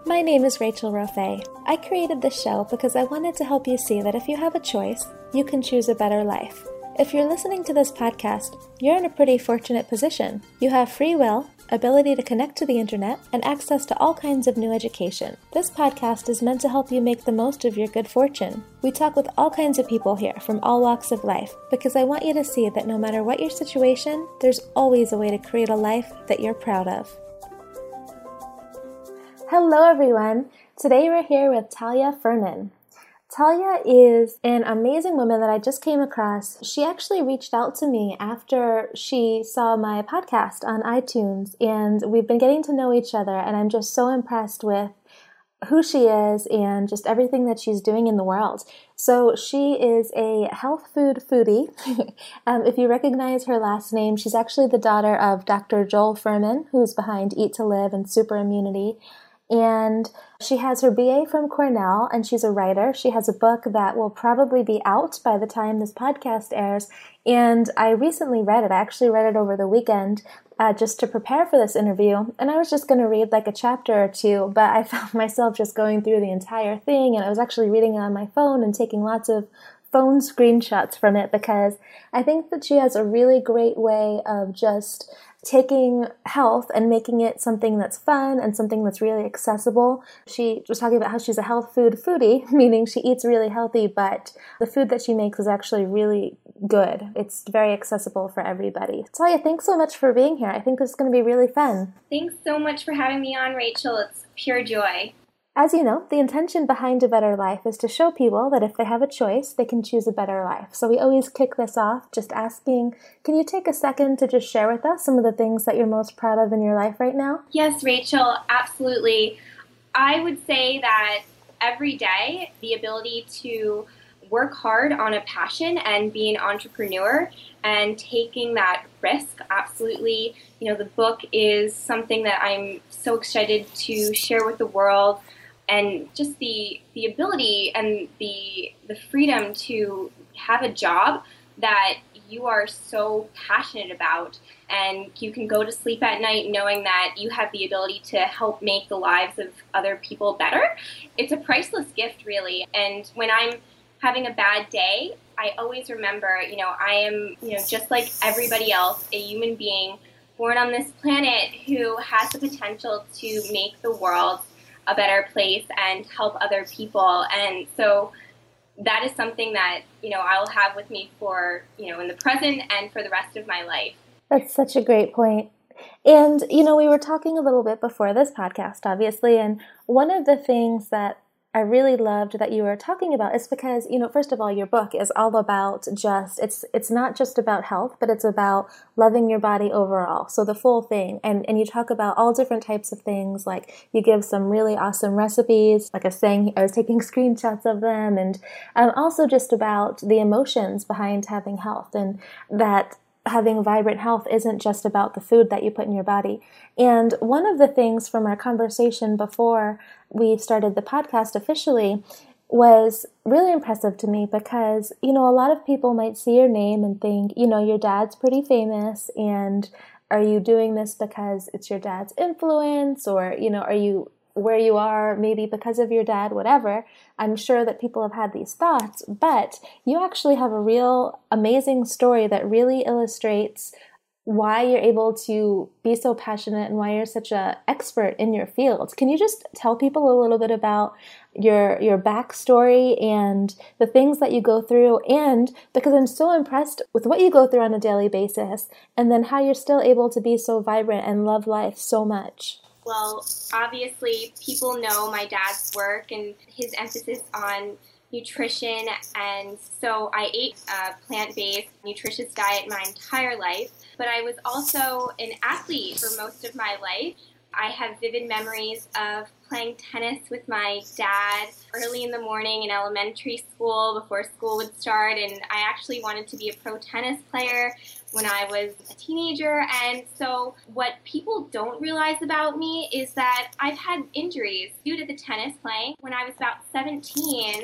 My name is Rachel Rofe. I created this show because I wanted to help you see that if you have a choice, you can choose a better life. If you're listening to this podcast, you're in a pretty fortunate position. You have free will, ability to connect to the internet, and access to all kinds of new education. This podcast is meant to help you make the most of your good fortune. We talk with all kinds of people here from all walks of life because I want you to see that no matter what your situation, there's always a way to create a life that you're proud of. Hello everyone! Today we're here with Talia Furman. Talia is an amazing woman that I just came across. She actually reached out to me after she saw my podcast on iTunes, and we've been getting to know each other, and I'm just so impressed with who she is and just everything that she's doing in the world. So she is a health food foodie. If you recognize her last name, she's actually the daughter of Dr. Joel Fuhrman, who's behind Eat to Live and Super Immunity. And she has her BA from Cornell, and she's a writer. She has a book that will probably be out by the time this podcast airs, and I recently read it. I actually read it over the weekend just to prepare for this interview, and I was just going to read like a chapter or two, but I found myself just going through the entire thing, and I was actually reading it on my phone and taking lots of phone screenshots from it because I think that she has a really great way of just taking health and making it something that's fun and something that's really accessible. She was talking about how she's a health food foodie, meaning she eats really healthy, but the food that she makes is actually really good. It's very accessible for everybody. Talia, thanks so much for being here. I think this is going to be really fun. Thanks so much for having me on, Rachel. It's pure joy. As you know, the intention behind A Better Life is to show people that if they have a choice, they can choose a better life. So we always kick this off just asking, can you take a second to just share with us some of the things that you're most proud of in your life right now? Yes, Rachel, absolutely. I would say that every day, the ability to work hard on a passion and be an entrepreneur and taking that risk, absolutely. You know, the book is something that I'm so excited to share with the world. And just the ability and the freedom to have a job that you are so passionate about, and you can go to sleep at night knowing that you have the ability to help make the lives of other people better. It's a priceless gift, really. And when I'm having a bad day, I always remember, I am, just like everybody else, a human being born on this planet who has the potential to make the world a better place and help other people. And so that is something that, I'll have with me for, in the present and for the rest of my life. That's such a great point. And, we were talking a little bit before this podcast, obviously, and one of the things that I really loved that you were talking about is because, first of all, your book is all about it's not just about health, but it's about loving your body overall. So the full thing. And you talk about all different types of things, like you give some really awesome recipes. Like I was saying, I was taking screenshots of them, and also just about the emotions behind having health, and that having vibrant health isn't just about the food that you put in your body. And one of the things from our conversation before we started the podcast officially was really impressive to me because, a lot of people might see your name and think, your dad's pretty famous, and are you doing this because it's your dad's influence, or, are you where you are maybe because of your dad, whatever. I'm sure that people have had these thoughts, but you actually have a real amazing story that really illustrates why you're able to be so passionate and why you're such an expert in your field. Can you just tell people a little bit about your backstory and the things that you go through? And because I'm so impressed with what you go through on a daily basis, and then how you're still able to be so vibrant and love life so much. Well, obviously, people know my dad's work and his emphasis on nutrition, and so I ate a plant-based, nutritious diet my entire life, but I was also an athlete for most of my life. I have vivid memories of playing tennis with my dad early in the morning in elementary school before school would start, and I actually wanted to be a pro tennis player when I was a teenager. And so what people don't realize about me is that I've had injuries due to the tennis playing. When I was about 17,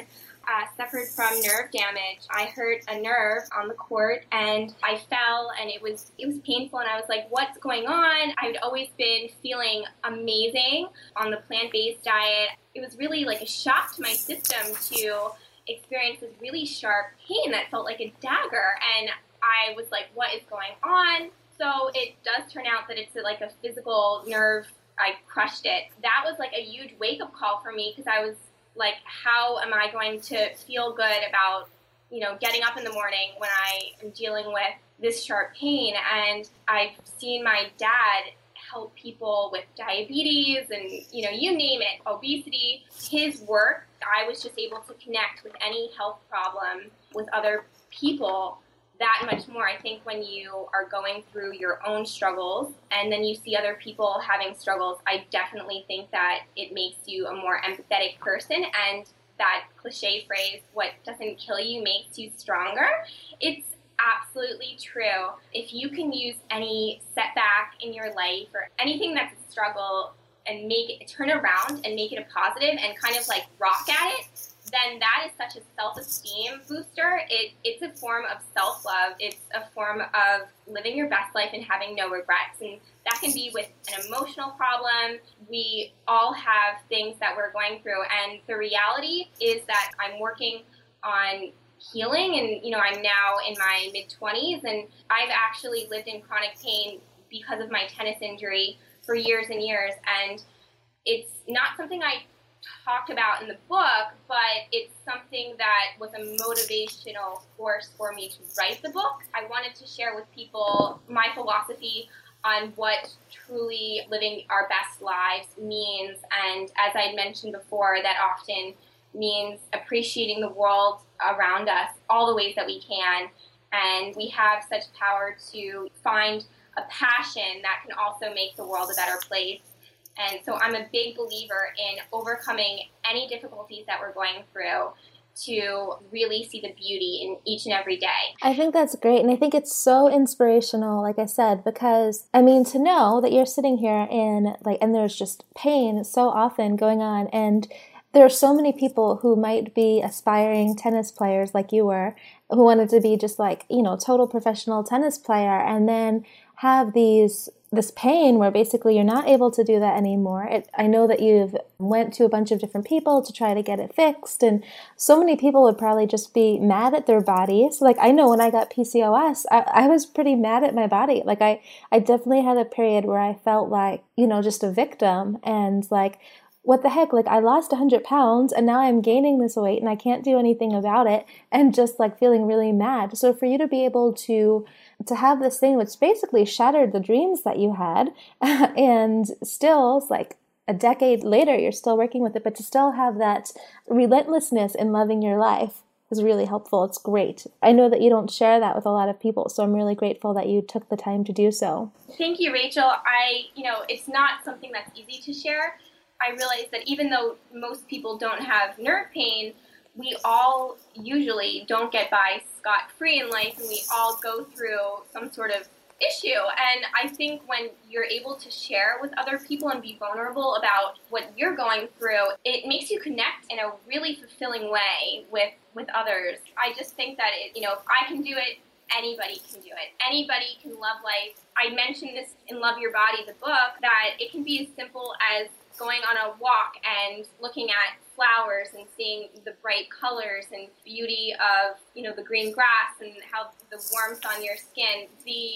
suffered from nerve damage. I hurt a nerve on the court, and I fell, and it was painful, and I was like, what's going on? I'd always been feeling amazing on the plant-based diet. It was really like a shock to my system to experience this really sharp pain that felt like a dagger, and I was like, what is going on? So it does turn out that it's like a physical nerve. I crushed it. That was like a huge wake-up call for me, because I was like, how am I going to feel good about, getting up in the morning when I am dealing with this sharp pain? And I've seen my dad help people with diabetes and, you name it, obesity. His work, I was just able to connect with any health problem with other people that much more. I think when you are going through your own struggles and then you see other people having struggles, I definitely think that it makes you a more empathetic person. And that cliche phrase, what doesn't kill you makes you stronger, it's absolutely true. If you can use any setback in your life or anything that's a struggle and turn around and make it a positive and kind of like rock at it, then that is such a self-esteem booster. It's a form of self-love. It's a form of living your best life and having no regrets. And that can be with an emotional problem. We all have things that we're going through. And the reality is that I'm working on healing, and I'm now in my mid-20s, and I've actually lived in chronic pain because of my tennis injury for years and years. And it's not something I talked about in the book, but it's something that was a motivational force for me to write the book. I wanted to share with people my philosophy on what truly living our best lives means. And as I mentioned before, that often means appreciating the world around us all the ways that we can. And we have such power to find a passion that can also make the world a better place. And so I'm a big believer in overcoming any difficulties that we're going through to really see the beauty in each and every day. I think that's great. And I think it's so inspirational, like I said, because to know that you're sitting here and there's just pain so often going on, and there are so many people who might be aspiring tennis players like you were, who wanted to be just total professional tennis player, and then have this pain where basically you're not able to do that anymore. I know that you've went to a bunch of different people to try to get it fixed, and so many people would probably just be mad at their bodies. I know when I got PCOS, I was pretty mad at my body. I definitely had a period where I felt like, just a victim, and what the heck, I lost 100 pounds and now I'm gaining this weight and I can't do anything about it, and just feeling really mad. So for you to be able to have this thing which basically shattered the dreams that you had, and still it's a decade later you're still working with it, but to still have that relentlessness in loving your life is really helpful. It's great. I know that you don't share that with a lot of people, so I'm really grateful that you took the time to do so. Thank you, Rachel. It's not something that's easy to share. I realize that even though most people don't have nerve pain, we all usually don't get by scot-free in life, and we all go through some sort of issue. And I think when you're able to share with other people and be vulnerable about what you're going through, it makes you connect in a really fulfilling way with others. I just think that, if I can do it, anybody can do it. Anybody can love life. I mentioned this in Love Your Body, the book, that it can be as simple as going on a walk and looking at flowers and seeing the bright colors and beauty of, the green grass and how the warmth on your skin.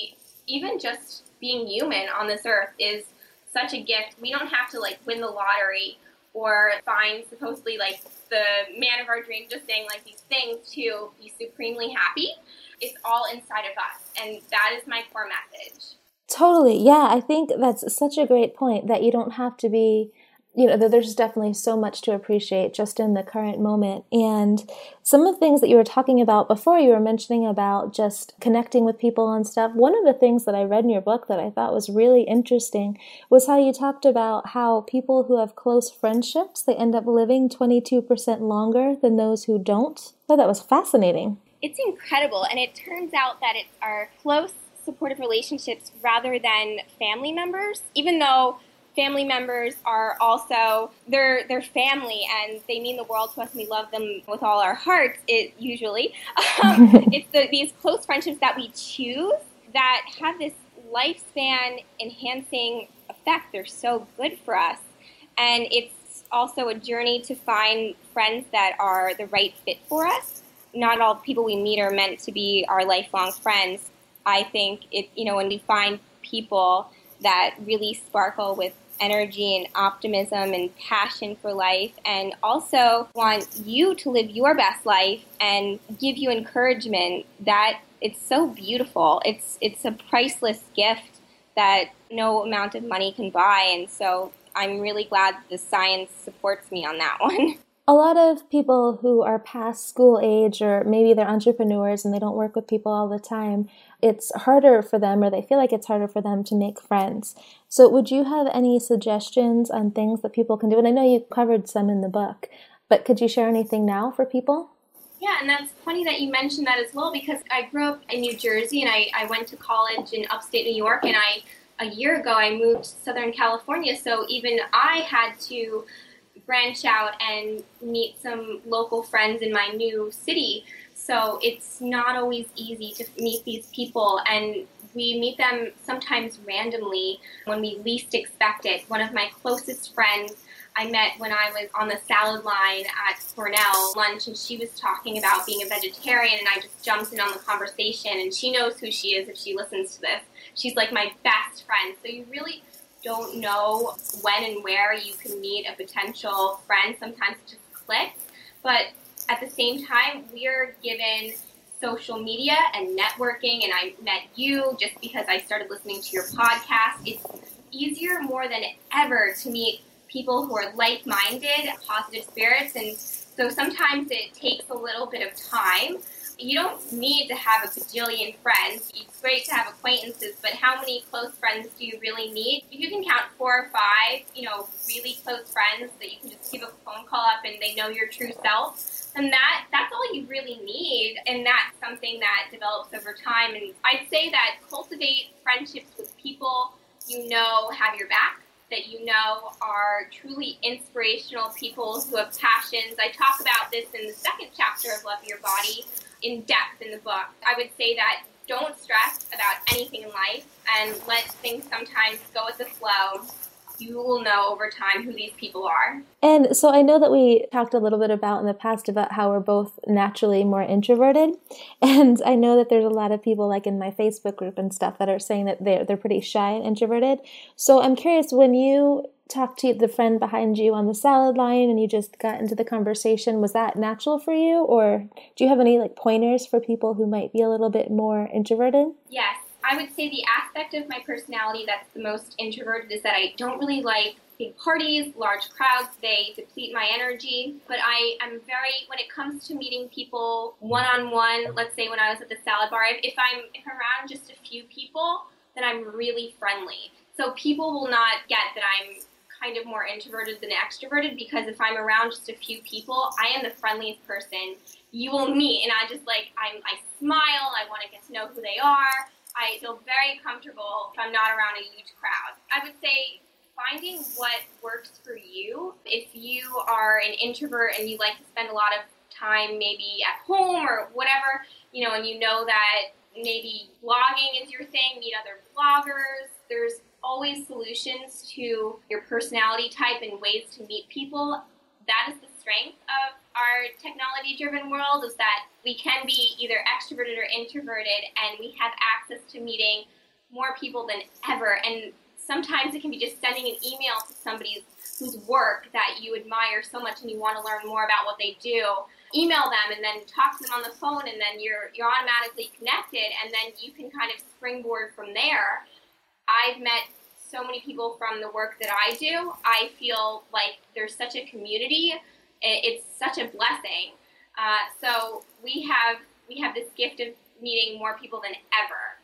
Even just being human on this earth is such a gift. We don't have to win the lottery or find supposedly the man of our dreams, just saying these things to be supremely happy. It's all inside of us, and that is my core message. Totally. Yeah, I think that's such a great point, that you don't have to be, there's definitely so much to appreciate just in the current moment. And some of the things that you were talking about before, you were mentioning about just connecting with people and stuff. One of the things that I read in your book that I thought was really interesting was how you talked about how people who have close friendships, they end up living 22% longer than those who don't. I thought that was fascinating. It's incredible. And it turns out that it's our close supportive relationships rather than family members, even though family members are also, they're family, and they mean the world to us, and we love them with all our hearts, usually. It's these close friendships that we choose that have this lifespan enhancing effect. They're so good for us. And it's also a journey to find friends that are the right fit for us. Not all people we meet are meant to be our lifelong friends. I think when we find people that really sparkle with energy and optimism and passion for life, and also want you to live your best life and give you encouragement, that it's so beautiful. It's a priceless gift that no amount of money can buy. And so I'm really glad the science supports me on that one. A lot of people who are past school age, or maybe they're entrepreneurs and they don't work with people all the time, it's harder for them, or they feel like it's harder for them to make friends. So would you have any suggestions on things that people can do? And I know you covered some in the book, but could you share anything now for people? Yeah, and that's funny that you mentioned that as well, because I grew up in New Jersey, and I went to college in upstate New York, and a year ago I moved to Southern California, so even I had to branch out and meet some local friends in my new city. So it's not always easy to meet these people, and we meet them sometimes randomly when we least expect it. One of my closest friends I met when I was on the salad line at Cornell lunch, and she was talking about being a vegetarian, and I just jumped in on the conversation, and she knows who she is if she listens to this. She's like my best friend. So you really don't know when and where you can meet a potential friend. Sometimes it just clicks. But at the same time, we are given social media and networking, and I met you just because I started listening to your podcast. It's easier more than ever to meet people who are like-minded, positive spirits, and so sometimes it takes a little bit of time. You don't need to have a bajillion friends. It's great to have acquaintances, but how many close friends do you really need? If you can count 4 or 5, really close friends that you can just give a phone call up and they know your true self, then that's all you really need, and that's something that develops over time. And I'd say that cultivate friendships with people have your back, that are truly inspirational people who have passions. I talk about this in the second chapter of Love Your Body in depth in the book. I would say that don't stress about anything in life and let things sometimes go with the flow. You will know over time who these people are. And so I know that we talked a little bit about in the past about how we're both naturally more introverted. And I know that there's a lot of people like in my Facebook group and stuff that are saying that they're pretty shy and introverted. So I'm curious, when you talked to the friend behind you on the salad line and you just got into the conversation, was that natural for you? Or do you have any pointers for people who might be a little bit more introverted? Yes. I would say the aspect of my personality that's the most introverted is that I don't really like big parties, large crowds. They deplete my energy. But I am when it comes to meeting people one-on-one, let's say when I was at the salad bar, if I'm around just a few people, then I'm really friendly. So people will not get that I'm kind of more introverted than extroverted, because if I'm around just a few people, I am the friendliest person you will meet. And I smile, I want to get to know who they are. I feel very comfortable if I'm not around a huge crowd. I would say finding what works for you. If you are an introvert and you like to spend a lot of time maybe at home or whatever, and you know that maybe blogging is your thing, meet other bloggers. There's always solutions to your personality type and ways to meet people. That is the strength of our technology-driven world, is that we can be either extroverted or introverted, and we have access to meeting more people than ever. And sometimes it can be just sending an email to somebody whose work that you admire so much and you want to learn more about what they do. Email them and then talk to them on the phone, and then you're automatically connected, and then you can kind of springboard from there. I've met so many people from the work that I do. I feel like there's such a community. It's such a blessing. So we have this gift of meeting more people than ever.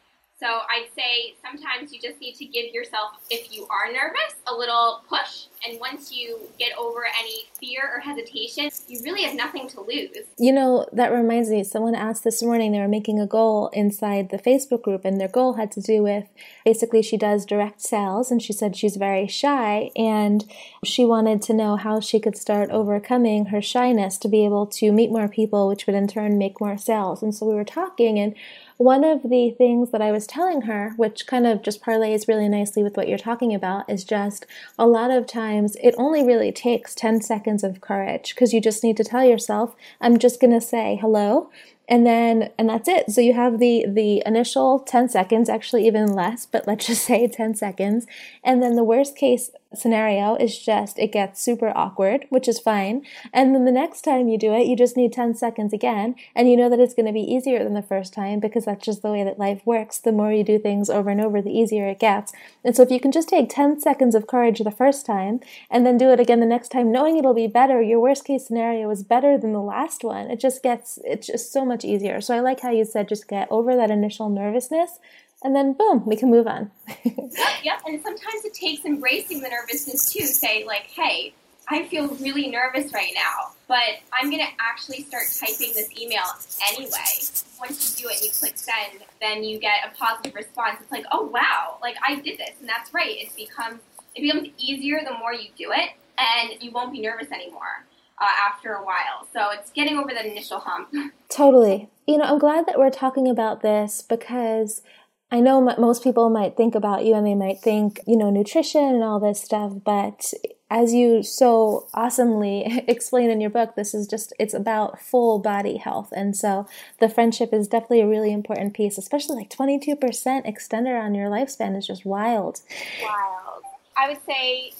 So I'd say sometimes you just need to give yourself, if you are nervous, a little push. And once you get over any fear or hesitation, you really have nothing to lose. You know, that reminds me, someone asked this morning, they were making a goal inside the Facebook group, and their goal had to do with, basically she does direct sales, and she said she's very shy, and she wanted to know how she could start overcoming her shyness to be able to meet more people, which would in turn make more sales. And so we were talking, and one of the things that I was telling her, which kind of just parlays really nicely with what you're talking about, is just a lot of times it only really takes 10 seconds of courage, because you just need to tell yourself, I'm just going to say hello. And that's it. So you have the initial 10 seconds, actually even less, but let's just say 10 seconds. And then the worst case scenario is just it gets super awkward, which is fine. And then the next time you do it, you just need 10 seconds again. And you know that it's going to be easier than the first time, because that's just the way that life works. The more you do things over and over, the easier it gets. And so if you can just take 10 seconds of courage the first time and then do it again the next time, knowing it'll be better, your worst case scenario is better than the last one. It's just so much easier. So I like how you said just get over that initial nervousness, and then boom, we can move on. Yep. And sometimes it takes embracing the nervousness too. Say like, hey, I feel really nervous right now, but I'm going to actually start typing this email anyway. Once you do it and you click send, then you get a positive response. It's like, oh wow, like I did this, and that's right. It becomes easier the more you do it, and you won't be nervous anymore after a while. So it's getting over that initial hump. Totally. You know, I'm glad that we're talking about this, because I know most people might think about you and they might think, you know, nutrition and all this stuff, but as you so awesomely explain in your book, it's about full body health. And so the friendship is definitely a really important piece, especially like 22% extender on your lifespan is just wild. Wild. I would say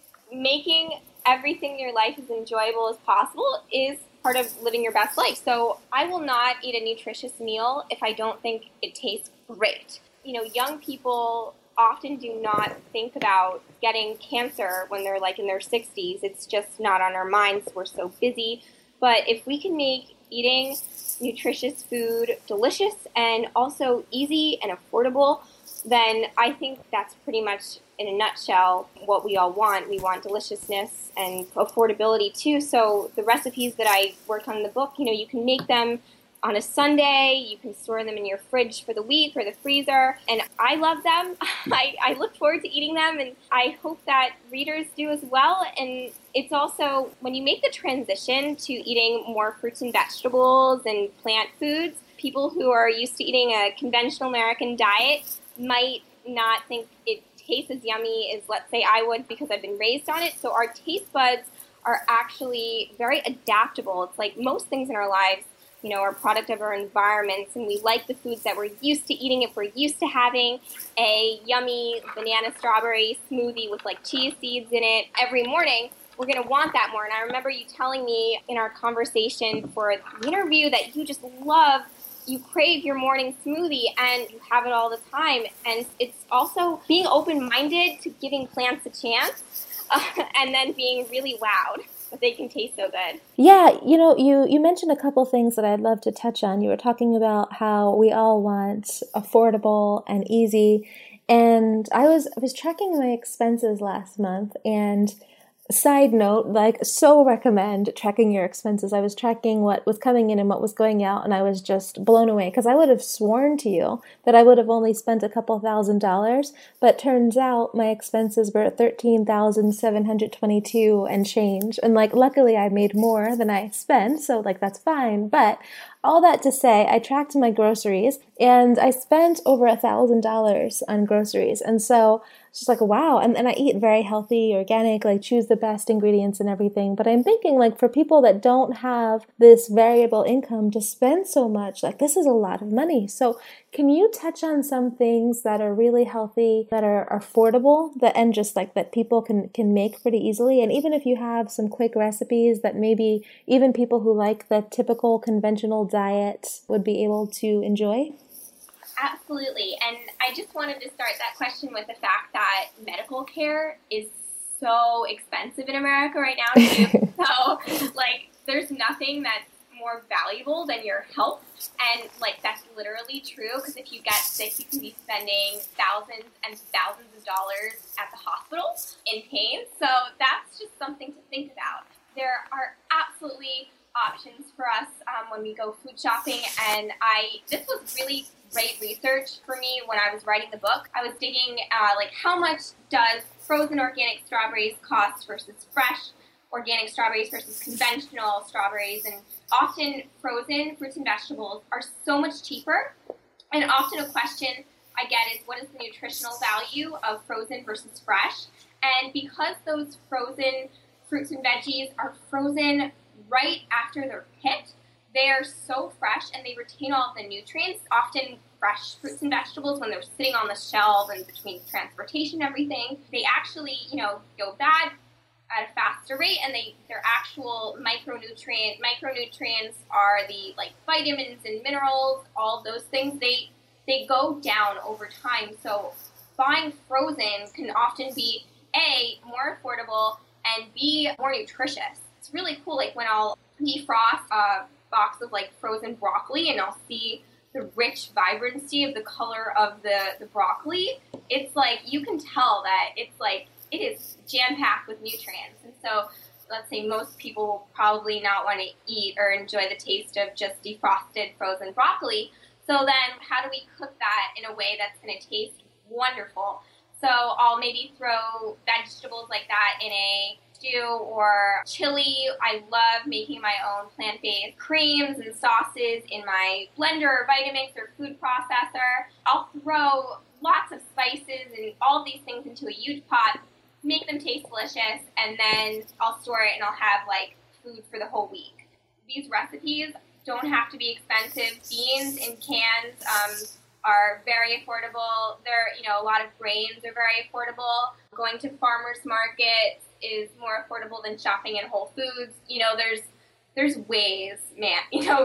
making everything in your life as enjoyable as possible is part of living your best life. So I will not eat a nutritious meal if I don't think it tastes great. You know, young people often do not think about getting cancer when they're like in their 60s. It's just not on our minds. We're so busy. But if we can make eating nutritious food delicious and also easy and affordable, then I think that's pretty much, in a nutshell, what we all want. We want deliciousness and affordability too. So the recipes that I worked on in the book, you know, you can make them on a Sunday, you can store them in your fridge for the week or the freezer, and I love them. I look forward to eating them, and I hope that readers do as well. And it's also, when you make the transition to eating more fruits and vegetables and plant foods, people who are used to eating a conventional American diet might not think it tastes as yummy as, let's say, I would, because I've been raised on it. So our taste buds are actually very adaptable. It's like most things in our lives, you know, are a product of our environments, and we like the foods that we're used to eating. If we're used to having a yummy banana strawberry smoothie with like chia seeds in it every morning, we're going to want that more. And I remember you telling me in our conversation for the interview that you just love, you crave your morning smoothie and you have it all the time. And it's also being open-minded to giving plants a chance and then being really wowed that they can taste so good. Yeah, you know, you mentioned a couple things that I'd love to touch on. You were talking about how we all want affordable and easy. And I was tracking my expenses last month, and side note, like, so recommend tracking your expenses. I was tracking what was coming in and what was going out, and I was just blown away, because I would have sworn to you that I would have only spent a couple $1,000s, but turns out my expenses were $13,722 and change. And like, luckily I made more than I spent, so like that's fine. But all that to say, I tracked my groceries, and I spent over $1,000 on groceries. And so it's just like, wow. And I eat very healthy, organic, like choose the best ingredients and everything. But I'm thinking, like, for people that don't have this variable income to spend so much, like, this is a lot of money. So can you touch on some things that are really healthy, that are affordable, and just like that people can make pretty easily? And even if you have some quick recipes that maybe even people who like the typical conventional diet would be able to enjoy? Absolutely. And I just wanted to start that question with the fact that medical care is so expensive in America right now, too. So, like, there's nothing that's more valuable than your health. And, like, that's literally true, because if you get sick, you can be spending thousands and thousands of dollars at the hospital in pain. So that's just something to think about. There are absolutely options for us when we go food shopping, and this was really great research for me when I was writing the book. I was digging, like, how much does frozen organic strawberries cost versus fresh organic strawberries versus conventional strawberries, and often frozen fruits and vegetables are so much cheaper. And often a question I get is, what is the nutritional value of frozen versus fresh? And because those frozen fruits and veggies are frozen right after they're picked, they are so fresh and they retain all of the nutrients. Often fresh fruits and vegetables, when they're sitting on the shelf and between transportation and everything, they actually, go bad at a faster rate, and their actual micronutrients are the, like, vitamins and minerals, all of those things, they go down over time. So buying frozen can often be A, more affordable, and B, more nutritious. It's really cool, like, when I'll defrost a box of, like, frozen broccoli, and I'll see the rich vibrancy of the color of the broccoli. It's like, you can tell that it's like, it is jam-packed with nutrients. And so let's say most people will probably not want to eat or enjoy the taste of just defrosted frozen broccoli. So then how do we cook that in a way that's going to taste wonderful? So I'll maybe throw vegetables like that in a stew or chili. I love making my own plant-based creams and sauces in my blender or Vitamix or food processor. I'll throw lots of spices and all of these things into a huge pot, make them taste delicious, and then I'll store it and I'll have, like, food for the whole week. These recipes don't have to be expensive. Beans in cans are very affordable. A lot of grains are very affordable. Going to farmers markets is more affordable than shopping in Whole Foods. There's ways, man,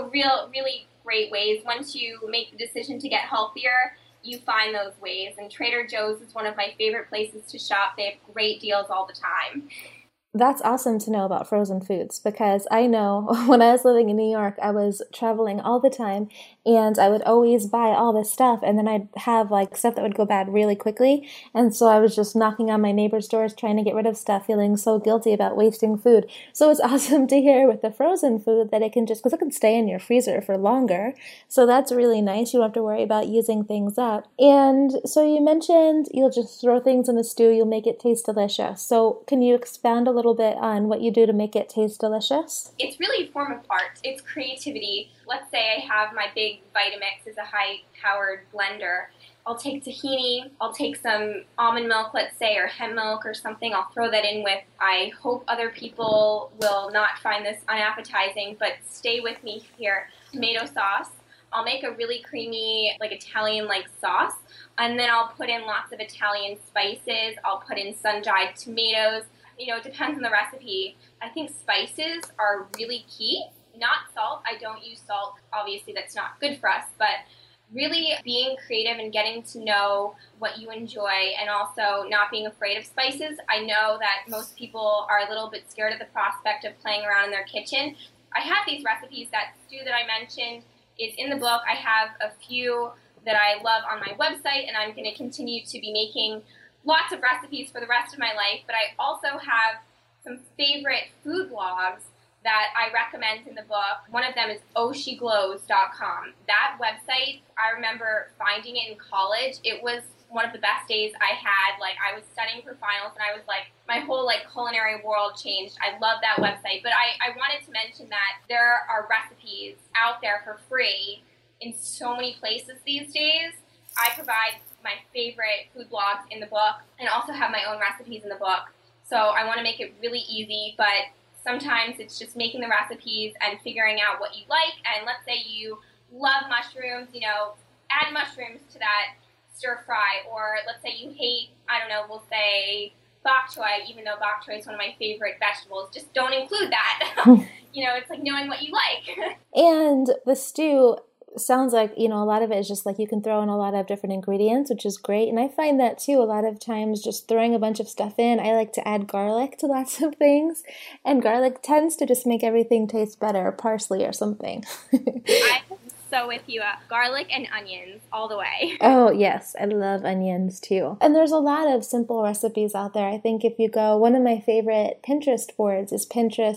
really great ways. Once you make the decision to get healthier, you find those ways. And Trader Joe's is one of my favorite places to shop. They have great deals all the time. That's awesome to know about frozen foods, because I know when I was living in New York, I was traveling all the time, and I would always buy all this stuff, and then I'd have, like, stuff that would go bad really quickly, and so I was just knocking on my neighbor's doors trying to get rid of stuff, feeling so guilty about wasting food. So it's awesome to hear with the frozen food that it can just, because it can stay in your freezer for longer, so that's really nice. You don't have to worry about using things up. And so you mentioned you'll just throw things in the stew, you'll make it taste delicious. So can you expand a little bit on what you do to make it taste delicious? It's really a form of art. It's creativity. Let's say I have my big Vitamix is a high-powered blender. I'll take tahini, I'll take some almond milk, let's say, or hemp milk or something. I'll throw that in with, I hope other people will not find this unappetizing, but stay with me here, tomato sauce. I'll make a really creamy, like, Italian-like sauce, and then I'll put in lots of Italian spices. I'll put in sun-dried tomatoes. It depends on the recipe. I think spices are really key. Not salt. I don't use salt. Obviously, that's not good for us. But really being creative and getting to know what you enjoy, and also not being afraid of spices. I know that most people are a little bit scared of the prospect of playing around in their kitchen. I have these recipes. That stew that I mentioned is in the book. I have a few that I love on my website, and I'm going to continue to be making lots of recipes for the rest of my life, but I also have some favorite food blogs that I recommend in the book. One of them is ohsheglows.com. That website, I remember finding it in college. It was one of the best days I had. Like, I was studying for finals, and I was like, my whole, like, culinary world changed. I love that website. But I wanted to mention that there are recipes out there for free in so many places these days. I provide my favorite food blogs in the book, and also have my own recipes in the book. So I want to make it really easy, but sometimes it's just making the recipes and figuring out what you like. And let's say you love mushrooms, add mushrooms to that stir fry. Or let's say you hate, we'll say bok choy, even though bok choy is one of my favorite vegetables. Just don't include that. It's like knowing what you like. And the stew, sounds like, a lot of it is just like you can throw in a lot of different ingredients, which is great. And I find that too, a lot of times just throwing a bunch of stuff in. I like to add garlic to lots of things, and garlic tends to just make everything taste better, or parsley or something. I'm so with you. Garlic and onions all the way. Oh, yes. I love onions too. And there's a lot of simple recipes out there. I think if you go, one of my favorite Pinterest boards is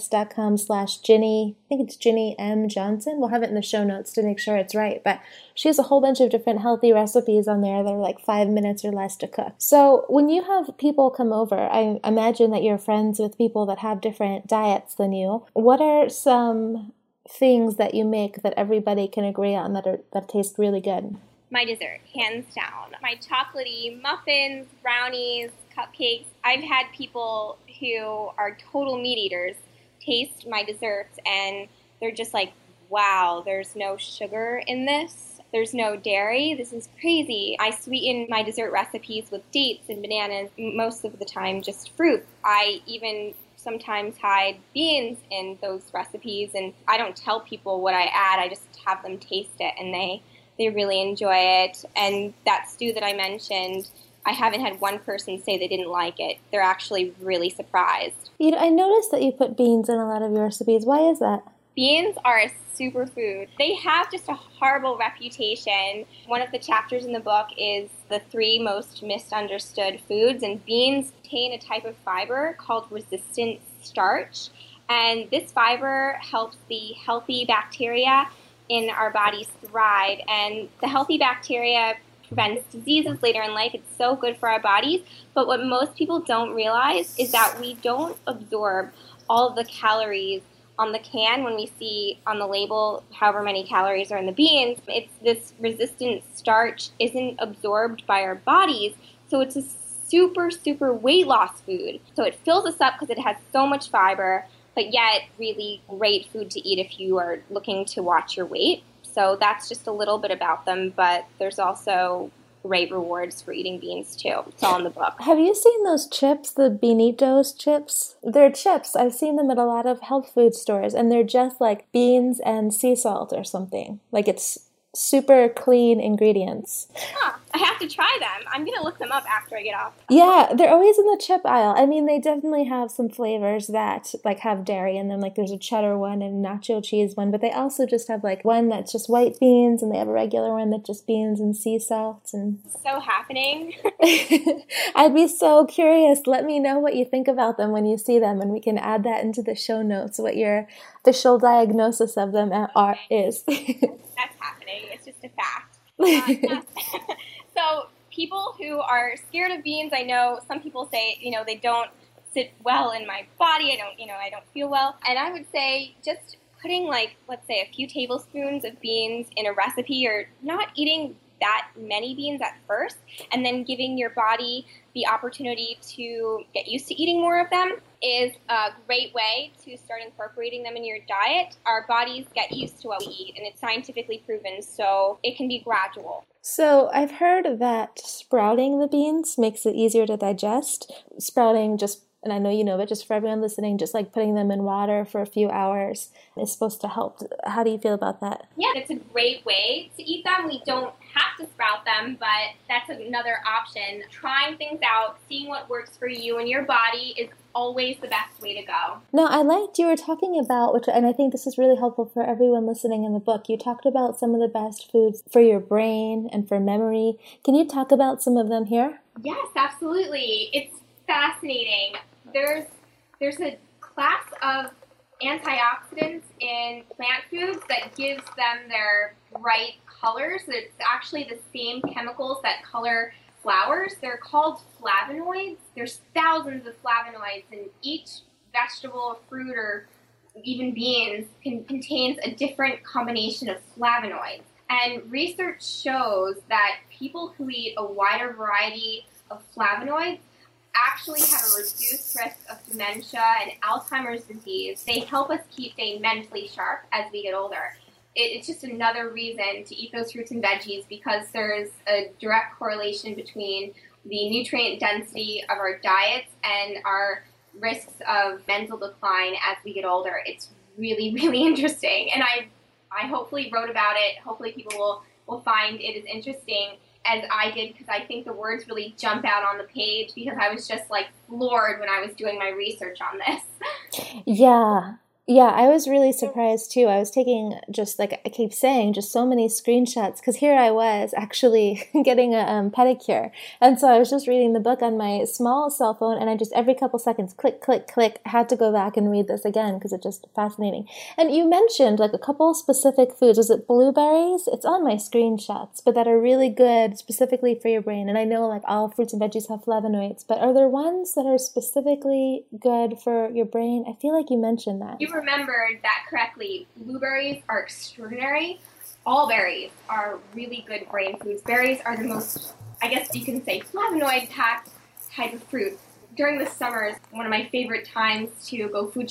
pinterest.com/Ginny. I think it's Ginny M. Johnson. We'll have it in the show notes to make sure it's right. But she has a whole bunch of different healthy recipes on there that are like 5 minutes or less to cook. So when you have people come over, I imagine that you're friends with people that have different diets than you. What are some things that you make that everybody can agree on that taste really good? My dessert, hands down. My chocolatey muffins, brownies, cupcakes. I've had people who are total meat eaters taste my desserts and they're just like, wow, there's no sugar in this. There's no dairy. This is crazy. I sweeten my dessert recipes with dates and bananas, most of the time just fruit. I even sometimes hide beans in those recipes, and I don't tell people what I add. I just have them taste it, and they really enjoy it. And that stew that I mentioned, I haven't had one person say they didn't like it. They're actually really surprised. I noticed that you put beans in a lot of your recipes. Why is that? Beans are a superfood. They have just a horrible reputation. One of the chapters in the book is the 3 most misunderstood foods, and beans contain a type of fiber called resistant starch. And this fiber helps the healthy bacteria in our bodies thrive. And the healthy bacteria prevents diseases later in life. It's so good for our bodies. But what most people don't realize is that we don't absorb all of the calories on the can when we see on the label however many calories are in the beans. It's this resistant starch isn't absorbed by our bodies, so it's a super, super weight loss food. So it fills us up because it has so much fiber, but yet really great food to eat if you are looking to watch your weight. So that's just a little bit about them, but there's also great rewards for eating beans too. It's all in the book. Have you seen those chips, the Beanitos chips? They're chips. I've seen them at a lot of health food stores, and they're just like beans and sea salt or something. Like it's super clean ingredients. Huh. I have to try them. I'm going to look them up after I get off. Yeah, they're always in the chip aisle. I mean, they definitely have some flavors that like have dairy in them. Like there's a cheddar one and a nacho cheese one, but they also just have like one that's just white beans, and they have a regular one that's just beans and sea salt. And so happening. I'd be so curious. Let me know what you think about them when you see them, and we can add that into the show notes, what your official diagnosis of them is. That's happening. It's just a fact. So people who are scared of beans, I know some people say, they don't sit well in my body. I don't feel well. And I would say just putting let's say a few tablespoons of beans in a recipe, or not eating that many beans at first, and then giving your body the opportunity to get used to eating more of them is a great way to start incorporating them in your diet. Our bodies get used to what we eat, and it's scientifically proven, so it can be gradual. So I've heard that sprouting the beans makes it easier to digest. Sprouting just, and I know you know, but just for everyone listening, just like putting them in water for a few hours is supposed to help. How do you feel about that? Yeah, it's a great way to eat them. We don't have to sprout them, but that's another option. Trying things out, seeing what works for you and your body is always the best way to go. No, I liked you were talking about, and I think this is really helpful for everyone listening in the book. You talked about some of the best foods for your brain and for memory. Can you talk about some of them here? Yes, absolutely. It's fascinating. There's a class of antioxidants in plant foods that gives them their bright colors. It's actually the same chemicals that color flowers. They're called flavonoids. There's thousands of flavonoids, and each vegetable or fruit or even beans contains a different combination of flavonoids. And research shows that people who eat a wider variety of flavonoids actually have a reduced risk of dementia and Alzheimer's disease. They help us stay mentally sharp as we get older. It's just another reason to eat those fruits and veggies, because there's a direct correlation between the nutrient density of our diets and our risks of mental decline as we get older. It's really, really interesting. And I hopefully wrote about it. Hopefully people will find it as interesting as I did, because I think the words really jump out on the page, because I was just like floored when I was doing my research on this. Yeah. Yeah, I was really surprised too. I was taking, just like I keep saying, just so many screenshots, because here I was actually getting a pedicure. And so I was just reading the book on my small cell phone, and I just every couple seconds, click, click, click, had to go back and read this again because it's just fascinating. And you mentioned like a couple specific foods. Was it blueberries? It's on my screenshots, but that are really good specifically for your brain. And I know like all fruits and veggies have flavonoids, but are there ones that are specifically good for your brain? I feel like you mentioned that. You remembered that correctly. Blueberries are extraordinary. All berries are really good brain foods. Berries are the most, I guess you can say, flavonoid-packed type of fruit. During the summers, one of my favorite times to go food